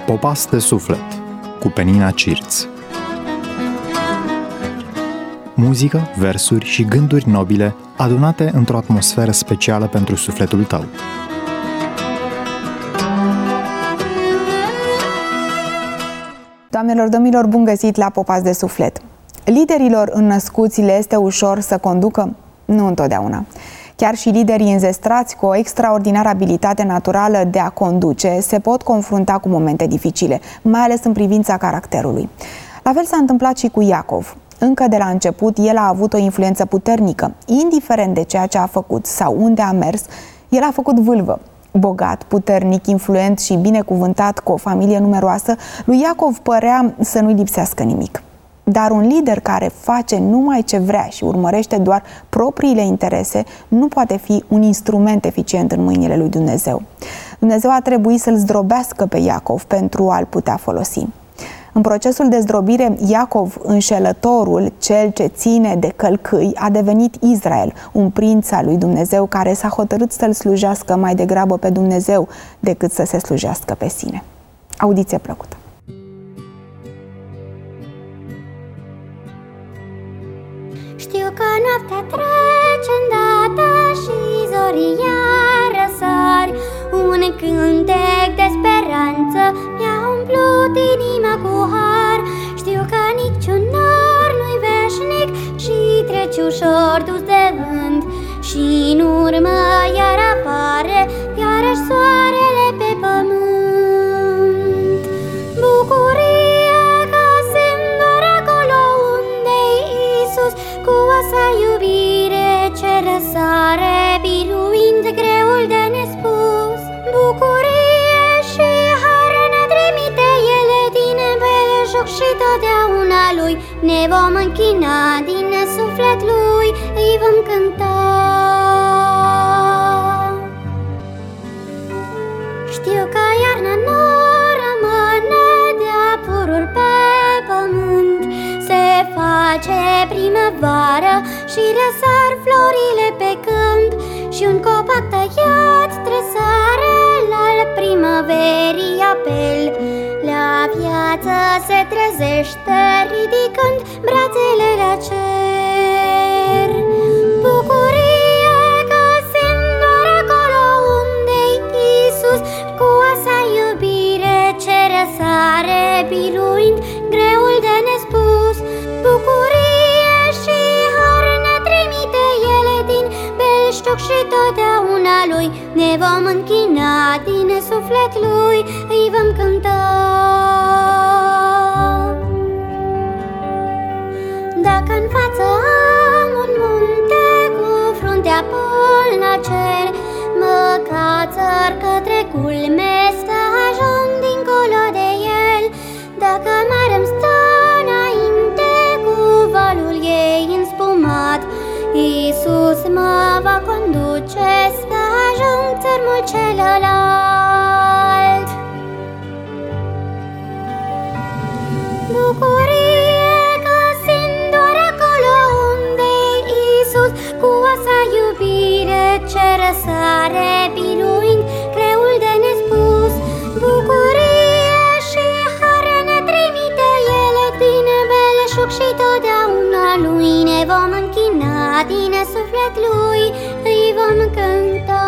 Popas de suflet cu Penina Cirț. Muzică, versuri și gânduri nobile adunate într-o atmosferă specială pentru sufletul tău. Doamnelor, domnilor, bun găsit la Popas de suflet. Liderilor înnăscuți le este ușor să conducă? Nu întotdeauna. Chiar și liderii înzestrați cu o extraordinară abilitate naturală de a conduce se pot confrunta cu momente dificile, mai ales în privința caracterului. La fel s-a întâmplat și cu Iacov. Încă de la început, el a avut o influență puternică. Indiferent de ceea ce a făcut sau unde a mers, el a făcut vâlvă. Bogat, puternic, influent și binecuvântat, cu o familie numeroasă, lui Iacov părea să nu-i lipsească nimic. Dar un lider care face numai ce vrea și urmărește doar propriile interese nu poate fi un instrument eficient în mâinile lui Dumnezeu. Dumnezeu a trebuit să-l zdrobească pe Iacov pentru a-l putea folosi. În procesul de zdrobire, Iacov, înșelătorul, cel ce ține de călcâi, a devenit Israel, un prinț al lui Dumnezeu care s-a hotărât să-l slujească mai degrabă pe Dumnezeu decât să se slujească pe sine. Audiție plăcută! Știu că noaptea trece îndată și zorii iar răsari. Un cântec de speranță mi-a umplut inima cu har. Știu că niciun nor nu-i veșnic și trece ușor dus de vânt. Și în urmă iar apare iarăși soarele pe pământ. Bucurie că simt doar acolo unde-i Iisus, cu o sa iubire ce răsare, biruind greul de nespus. Bucurie și har ne trimite ele din belșug și totdeauna lui. Ne vom închina din suflet lui, îi vom cânta. Știu că iarna nu rămâne de-a pururi pe pământ. Se face primăvară și răsar florile pe câmp. Și un copac tăiat tresare al primăverii apel. La viață se trezește ridicând brațele la cer. Bucurie că simt doar acolo unde-i Iisus, cu a sa iubire ce răsare, biruind greul de nespus. Bucurie și har ne trimite ele din belșug și totdeauna lui. Ne vom închina din suflet lui, îi vom cânta. Dacă în față am un munte cu fruntea până la cer, mă cațăr către culme să ajung dincolo de el. Dacă mare-mi stă înainte cu valul ei înspumat, Iisus mă va conduce să ajung țărmul celălalt. Bucurie că simt doar acolo unde-i Iisus, cu a sa iubire ce răsare, biruind greul de nespus. Bucurie și har ne trimite ele din belșug și totdeauna lui. Ne vom închina din suflet lui, îi vom cânta.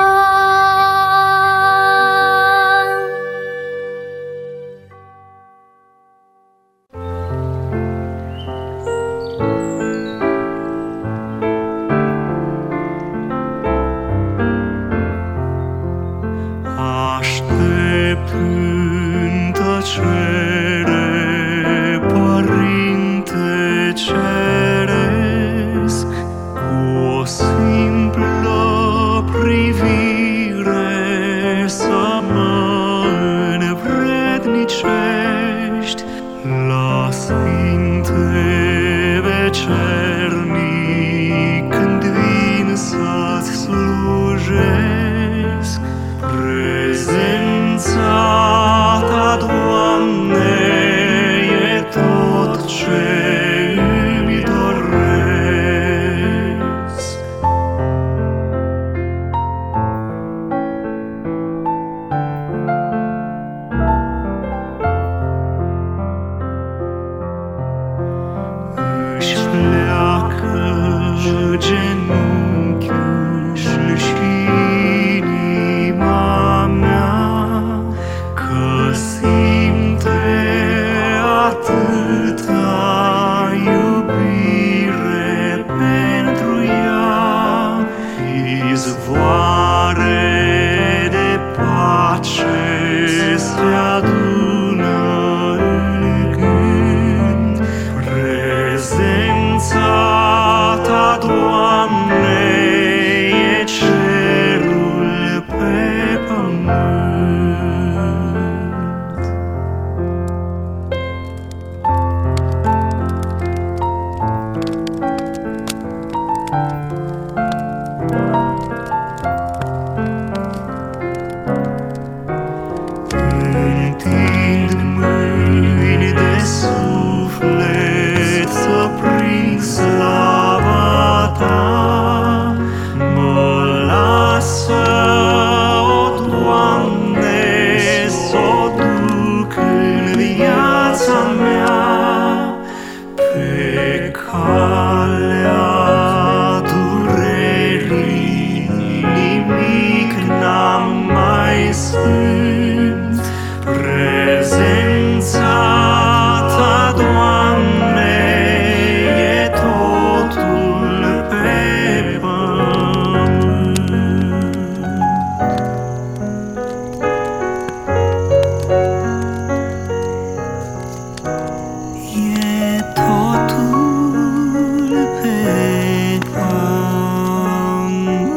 Aștept în tăcere, Părinte Ceresc, cu o simplă privire să mă învrednicești la sfinte vecernic, când vin să-ți slujesc. Prezența ta, Doamne, e tot ce îmi doresc. se adună în gând. Prezența Ta, Doamne, e cerul pe pământ. Întind mâini de suflet să prind slava Ta. Mă lasă, o Doamne, s-o duc în viața mea, pe calea durerii nimic n-am mai sfânt. Prezența Ta, Doamne, e totul pe pământ. E totul pe pământ.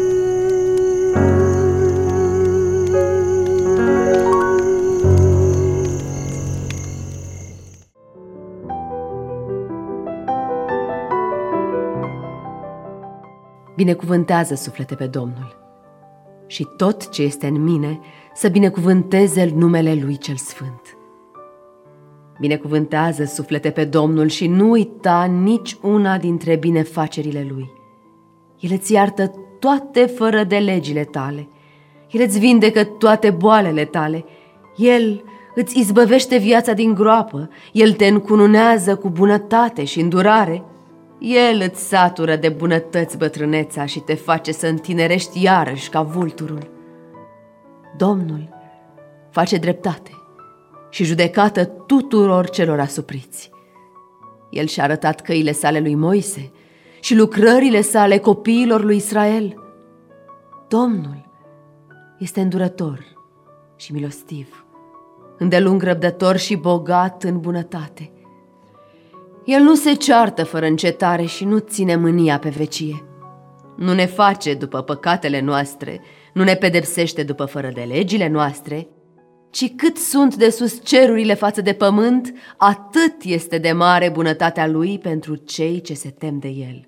Binecuvântează, suflete, pe Domnul, și tot ce este în mine să binecuvânteze numele Lui cel Sfânt. Binecuvântează, suflete, pe Domnul și nu uita nici una dintre binefacerile Lui. El îți iartă toate fără de legile tale, El îți vindecă toate boalele tale, El îți izbăvește viața din groapă, El te încununează cu bunătate și îndurare, El îți satură de bunătăți bătrâneța și te face să întinerești iarăși ca vulturul. Domnul face dreptate și judecată tuturor celor asupriți. El și-a arătat căile sale lui Moise și lucrările sale copiilor lui Israel. Domnul este îndurător și milostiv, îndelung răbdător și bogat în bunătate. El nu se ceartă fără încetare și nu ține mânia pe vecie. Nu ne face după păcatele noastre, nu ne pedepsește după fără de legile noastre, ci cât sunt de sus cerurile față de pământ, atât este de mare bunătatea Lui pentru cei ce se tem de El.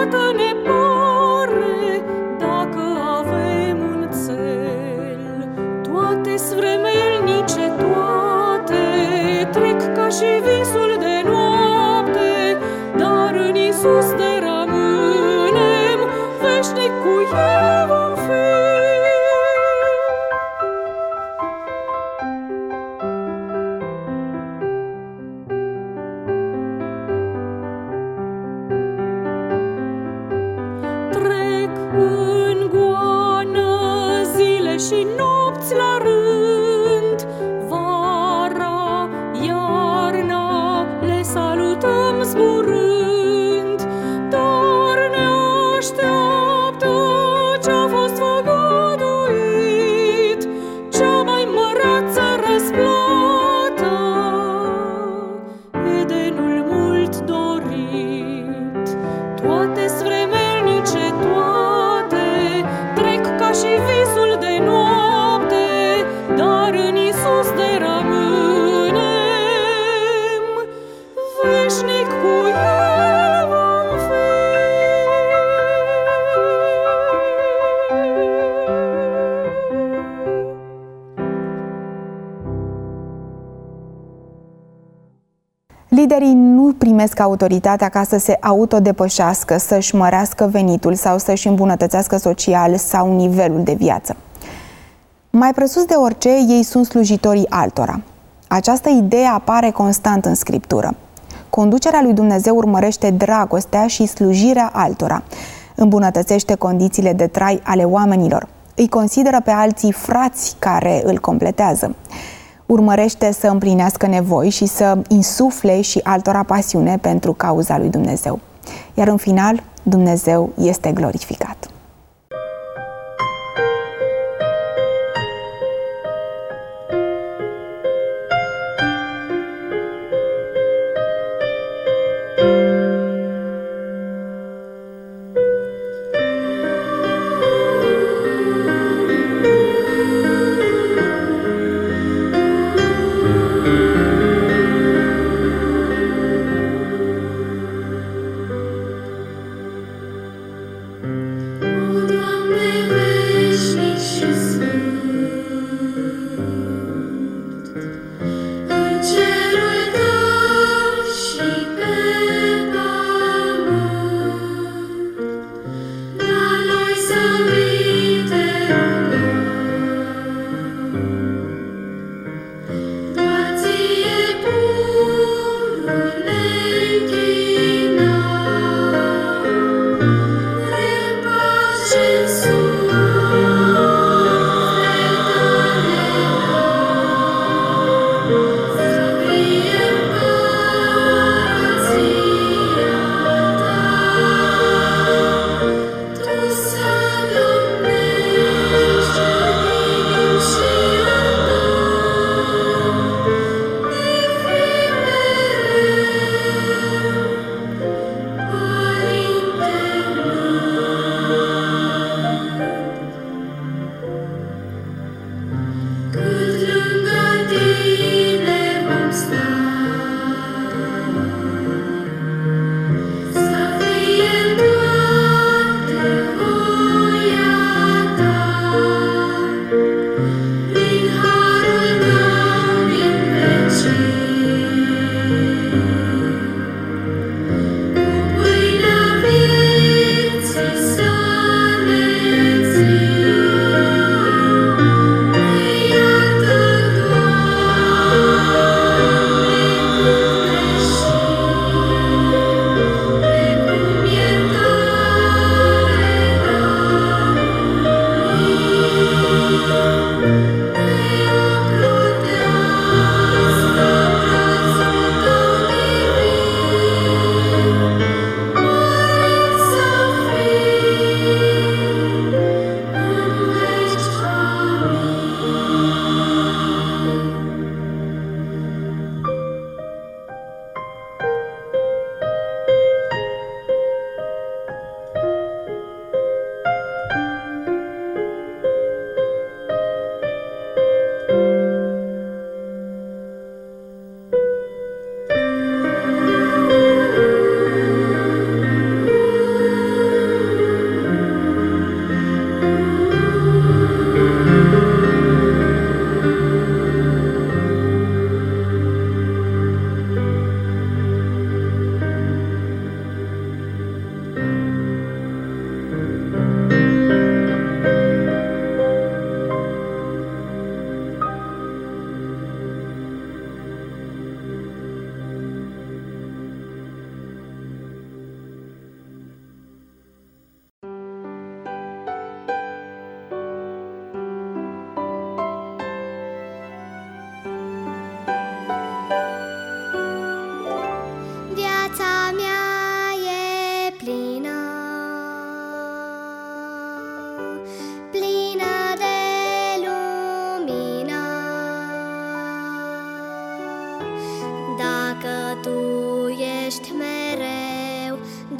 câteodată ne pare, dacă avem un țel. Toate svremelnice, toate trec ca și visul de noapte, dar în Iisus ne rămânem, veșnic cu El vom fi. Trec în goană zile și nopți la rând, vara, iarna, le salutăm zburând, dar ne așteaptă ce-a fost făgăduit, cea mai măreață răsplată, Edenul mult dorit. Toate svremelnice, toate trec ca și visul de noapte, dar în Iisus ne rămânem, veșnic cu El vom fi. Liderii nu primesc autoritatea ca să se autodepășească, să-și mărească venitul sau să-și îmbunătățească social sau nivelul de viață. Mai presus de orice, ei sunt slujitorii altora. Această idee apare constant în Scriptură. Conducerea lui Dumnezeu urmărește dragostea și slujirea altora, îmbunătățește condițiile de trai ale oamenilor, îi consideră pe alții frați care îl completează. Urmărește să împlinească nevoi și să insufle și altora pasiune pentru cauza lui Dumnezeu. Iar în final, Dumnezeu este glorificat.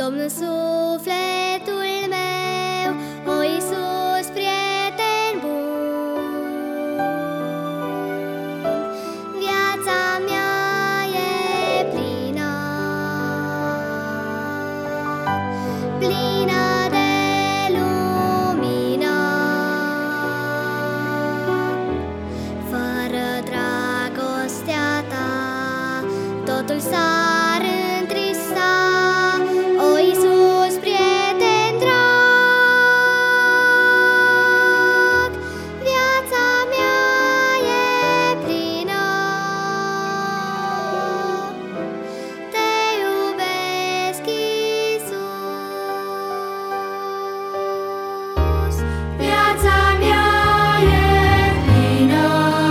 Domnul sufletul meu, o Iisus, prieten bun. Viața mea e plină, plină de lumină. Fără dragostea ta, totul s-ar întrista. O Iisus, prieten drag, viața mea e plină. Te iubesc, Iisus. Viața mea e plină,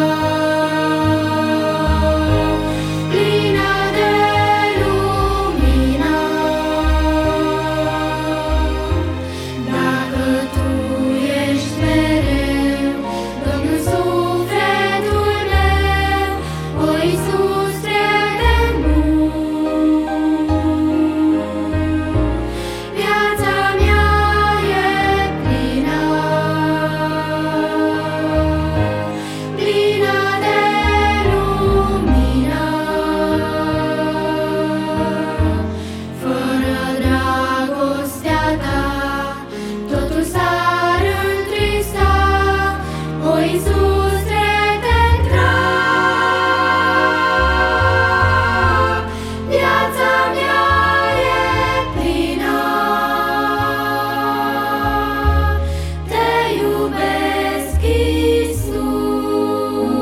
plină de lumină. Dacă Tu ești mereu, Domnul sufletul meu, o Iisus, prieten bun. Viața mea e plină, plină de lumină. Fără dragostea ta, totul s-ar întrista. O Iisus, prieten drag, viața mea e plină. Te iubesc, Iisus.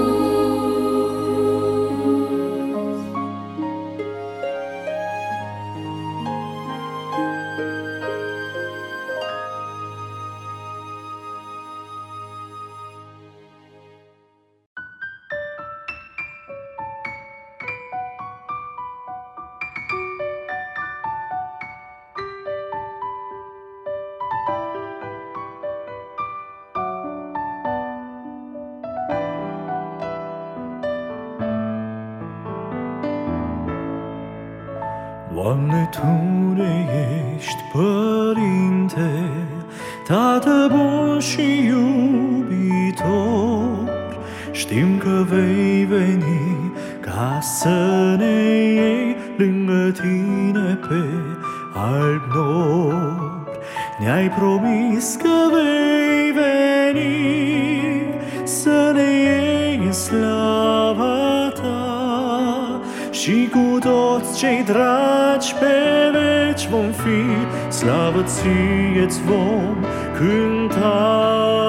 Doamne, Tu ne ești Părinte, Tată bun și iubitor. Știm că vei veni ca să ne iei lângă Tine pe alb nor. Ne-ai promis că vei veni să ne iei în slava Ta, și cu toți cei dragi pe veci vom fi. Slavă Ție-ți vom cânta.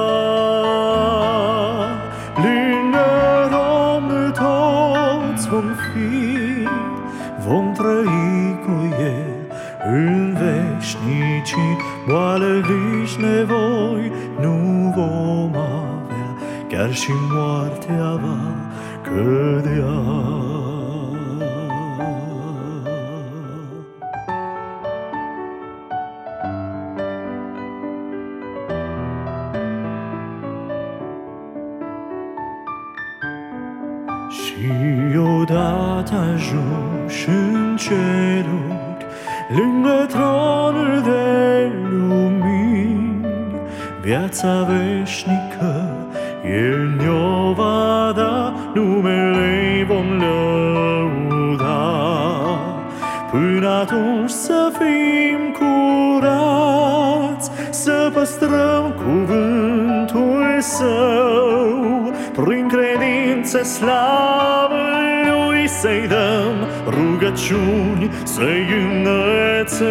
Lângă Domnul toți vom fi, vom trăi cu El în veșnicii. Boală, griji, nevoi nu vom avea, chiar și moartea va cădea. Și odată ajunși în ceruri, lângă tronul de lumini, viața veșnică El ne-o va da, numele-i vom lăuda. Până atunci să fim curați, să păstrăm cuvântul Său, prin credință slavă Lui să-i dăm, rugăciuni să-i înălțăm.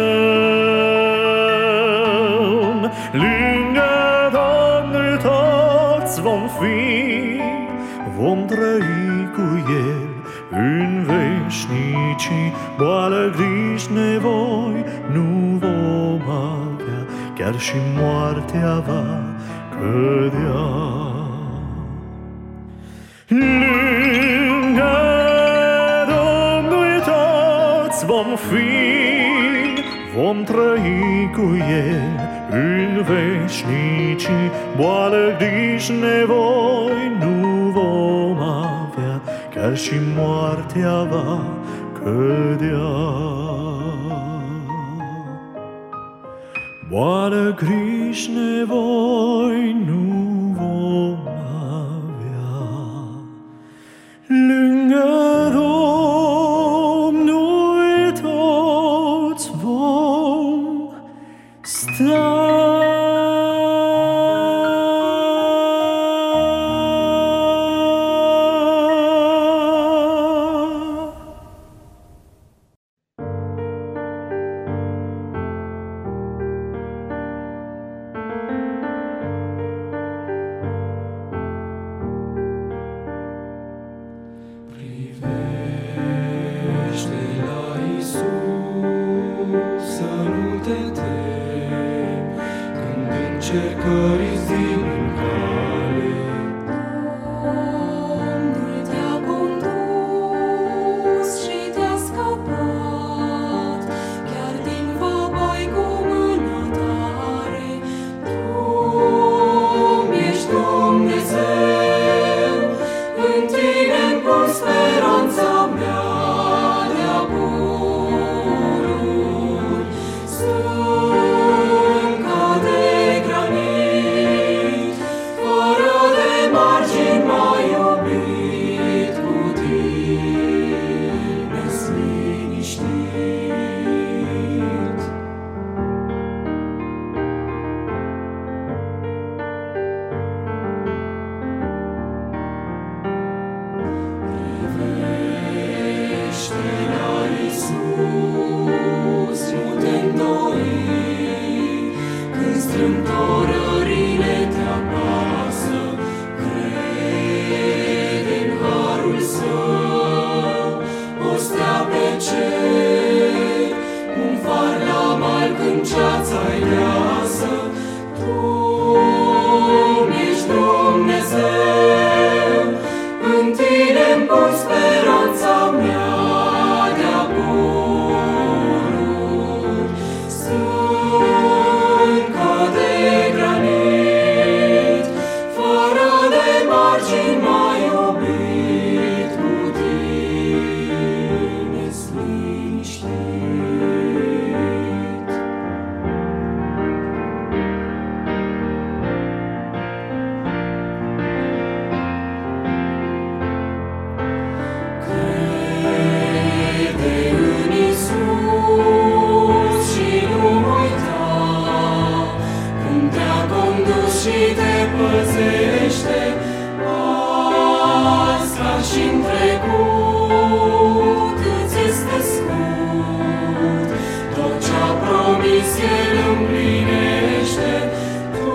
Lângă Domnul toți vom fi, vom trăi cu El în veșnicii. Boală, griji, nevoi nu vom avea, chiar și moartea va cădea. Lângă Domnul toți vom fi, vom trăi cu El în veșnicii. Boală, griji, nevoi nu vom avea, chiar și moartea va cădea. boală, griji, nevoi nu vom avea. Lângă Domnul toți vom sta. Încercări zi în cale, Domnul te-a condus și te-a scăpat, chiar din văpai cu mâna tare. Tu ești Dumnezeu, în tine-mi pun speranța mea de-a pururi. Sunt ca de granit, fără de margini m-ai iubit, cu tine-s liniștit. Privește la Iisus, nu te îndoi, când strâmtorările te apasă. Crede în harul Său, o stea pe cer, un far la mal când ceața-i deasă. Tu ești Dumnezeu, în tine-mi pun speranța mea de-a pururi. Sunt ca de granit, fără de margini m-ai iubit, cu tine-s liniștit. Crede în Iisus și nu uita, când te-a condus și te păzește, azi ca și-n trecut îți este scut, tot ce-a promis El împlinește. Tu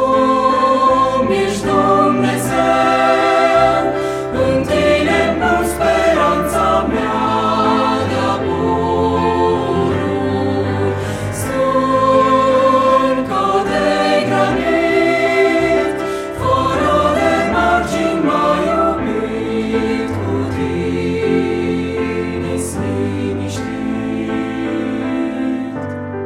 ești Dumnezeu, în tine-mi pun speranța mea de-a pururi. Sunt ca de granit, fără de margini m-ai iubit, cu tine-s liniștit.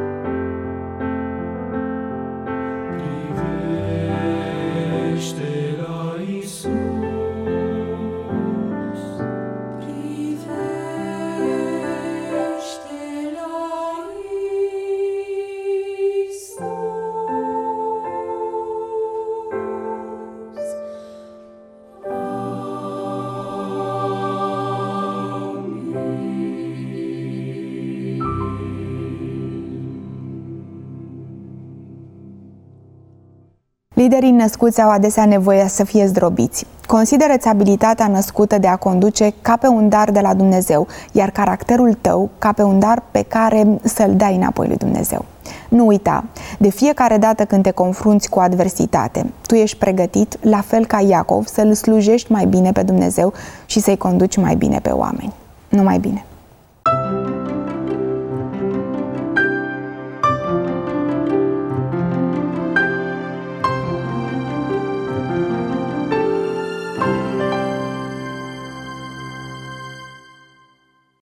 Privește la Iisus, privește la Iisus. Liderii născuți au adesea nevoie să fie zdrobiți. Consideră-ți abilitatea născută de a conduce ca pe un dar de la Dumnezeu, iar caracterul tău ca pe un dar pe care să-l dai înapoi lui Dumnezeu. Nu uita, de fiecare dată când te confrunți cu adversitate, tu ești pregătit, la fel ca Iacov, să-L slujești mai bine pe Dumnezeu și să-i conduci mai bine pe oameni. Numai bine!